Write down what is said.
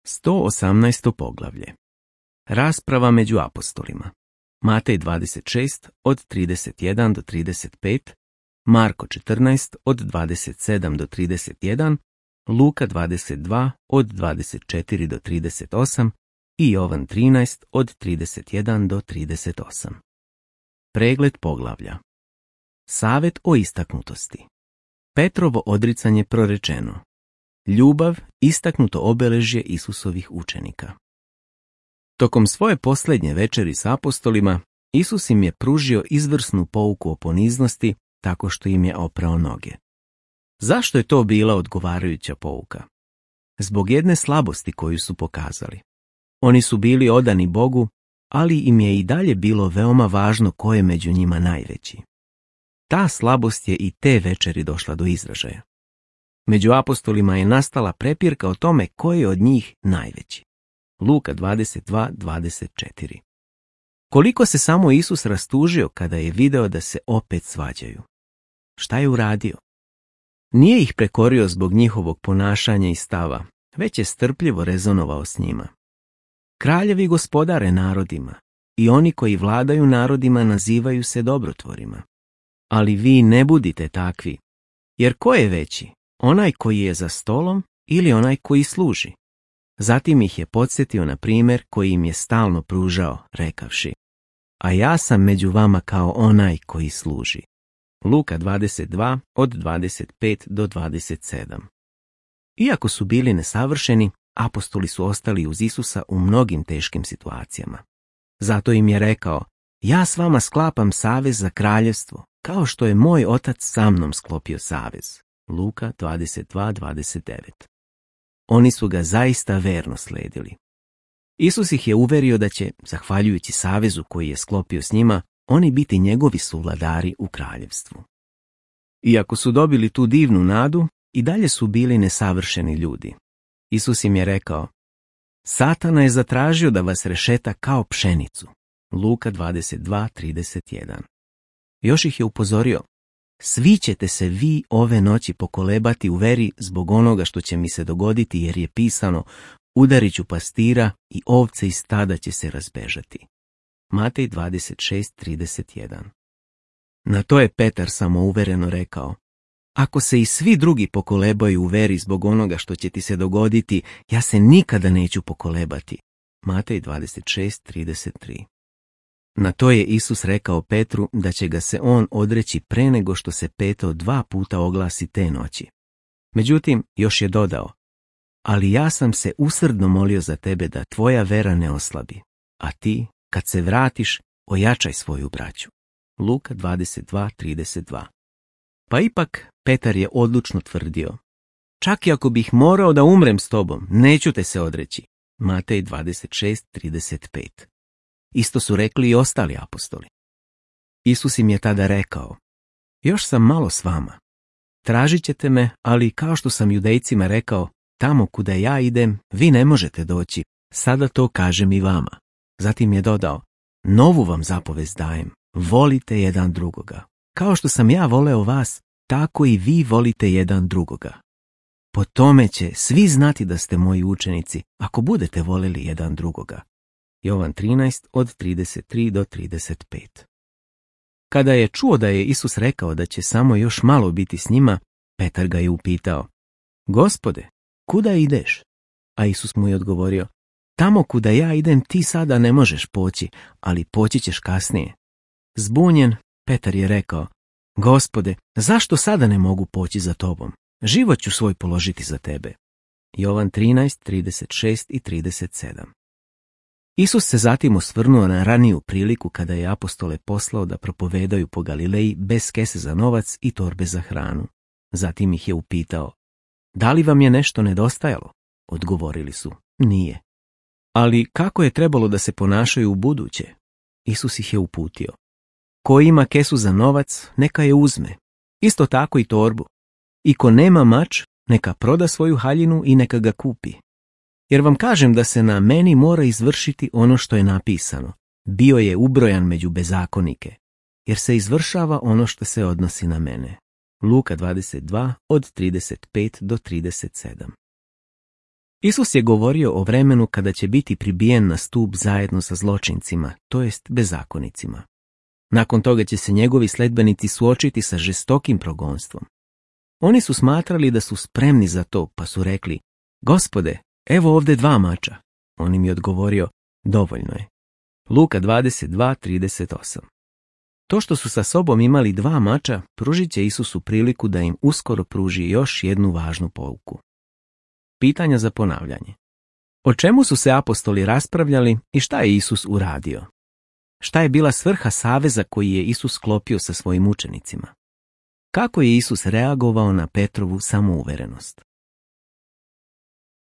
118. poglavlje. Rasprava među apostolima. Matej 26 od 31 do 35, Marko 14 od 27 do 31, Luka 22 od 24 do 38 i Jovan 13 od 31 do 38. Pregled poglavlja. Savjet o istaknutosti. Petrovo odricanje prorečeno. Ljubav, istaknuto obeležje Isusovih učenika. Tokom svoje posljednje večeri s apostolima, Isus im je pružio izvrsnu pouku o poniznosti tako što im je oprao noge. Zašto je to bila odgovarajuća pouka? Zbog jedne slabosti koju su pokazali. Oni su bili odani Bogu, ali im je i dalje bilo veoma važno ko je među njima najveći. Ta slabost je i te večeri došla do izražaja. Među apostolima je nastala prepirka o tome ko je od njih najveći. Luka 22:24. Koliko se samo Isus rastužio kada je video da se opet svađaju. Šta je uradio? Nije ih prekorio zbog njihovog ponašanja i stava, već je strpljivo rezonovao s njima. Kraljevi gospodare narodima i oni koji vladaju narodima nazivaju se dobrotvorima. Ali vi ne budite takvi, jer ko je veći, onaj koji je za stolom ili onaj koji služi? Zatim ih je podsjetio na primjer koji im je stalno pružao, rekavši: a ja sam među vama kao onaj koji služi. Luka 22 od 25 do 27. Iako su bili nesavršeni, apostoli su ostali uz Isusa u mnogim teškim situacijama. Zato im je rekao: ja s vama sklapam savez za kraljevstvo, kao što je moj otac sa mnom sklopio savez. Luka 22:29. Oni su ga zaista verno sledili. Isus ih je uverio da će, zahvaljujući savezu koji je sklopio s njima, oni biti njegovi suvladari u kraljevstvu. Iako su dobili tu divnu nadu, i dalje su bili nesavršeni ljudi. Isus im je rekao: Satana je zatražio da vas rešeta kao pšenicu. Luka 22:31. Još ih je upozorio: svi ćete se vi ove noći pokolebati u veri zbog onoga što će mi se dogoditi, jer je pisano: udarit ću pastira i ovce iz stada će se razbežati. Matej 26:31. Na to je Petar samouvereno rekao: ako se i svi drugi pokolebaju u veri zbog onoga što će ti se dogoditi, ja se nikada neću pokolebati. Matej 26:33. Na to je Isus rekao Petru da će ga se on odreći pre nego što se Petro 2 puta oglasi te noći. Međutim, još je dodao: ali ja sam se usrdno molio za tebe da tvoja vera ne oslabi, a ti, kad se vratiš, ojačaj svoju braću. Luka 22:32. Pa ipak Petar je odlučno tvrdio: čak i ako bih morao da umrem s tobom, neću te se odreći. Matej 26:35. Isto su rekli i ostali apostoli. Isus im je tada rekao: još sam malo s vama. Tražit ćete me, ali kao što sam Judejcima rekao, tamo kuda ja idem, vi ne možete doći. Sada to kažem i vama. Zatim je dodao: novu vam zapovest dajem, volite jedan drugoga. Kao što sam ja voleo vas, tako i vi volite jedan drugoga. Po tome će svi znati da ste moji učenici, ako budete voleli jedan drugoga. Jovan 13 od 33 do 35. Kada je čuo da je Isus rekao da će samo još malo biti s njima, Petar ga je upitao: Gospode, kuda ideš? A Isus mu je odgovorio: tamo kuda ja idem ti sada ne možeš poći, ali poći ćeš kasnije. Zbunjen, Petar je rekao: Gospode, zašto sada ne mogu poći za tobom? Život ću svoj položiti za tebe. Jovan 13:36 i 37. Isus se zatim osvrnuo na raniju priliku kada je apostole poslao da propovedaju po Galileji bez kese za novac i torbe za hranu. Zatim ih je upitao: da li vam je nešto nedostajalo? Odgovorili su: nije. Ali kako je trebalo da se ponašaju u buduće? Isus ih je uputio: ko ima kesu za novac, neka je uzme. Isto tako i torbu. I ko nema mač, neka proda svoju haljinu i neka ga kupi. Jer vam kažem da se na meni mora izvršiti ono što je napisano: bio je ubrojan među bezakonike, jer se izvršava ono što se odnosi na mene. Luka 22 od 35 do 37. Isus je govorio o vremenu kada će biti pribijen na stup zajedno sa zločincima, to jest bezakonicima. Nakon toga će se njegovi sledbenici suočiti sa žestokim progonstvom. Oni su smatrali da su spremni za to, pa su rekli: Gospode, evo ovdje 2 mača. On im je odgovorio: dovoljno je. Luka 22:38. To što su sa sobom imali 2 mača, pružit će Isusu priliku da im uskoro pruži još jednu važnu pouku. Pitanja za ponavljanje. O čemu su se apostoli raspravljali i šta je Isus uradio? Šta je bila svrha saveza koji je Isus sklopio sa svojim učenicima? Kako je Isus reagovao na Petrovu samouverenost?